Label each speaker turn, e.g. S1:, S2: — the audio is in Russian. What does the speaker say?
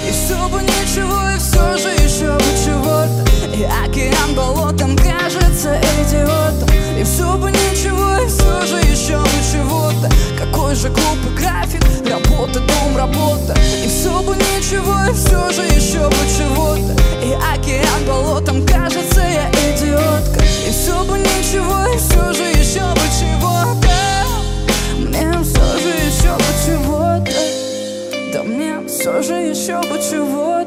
S1: И все бы ничего, и все же еще бы чего-то. И океан болотом кажется идиотом. И все бы ничего, и все же еще бы чего-то. Какой же глупый график, работа, дом, работа. И все бы ничего, и все же еще бы чего-то. И океан болотом кажется, я идиотка. И все бы ничего, и все же еще бы чего-то. Мне все же еще бы чего-то. Да мне все же еще бы чего-то.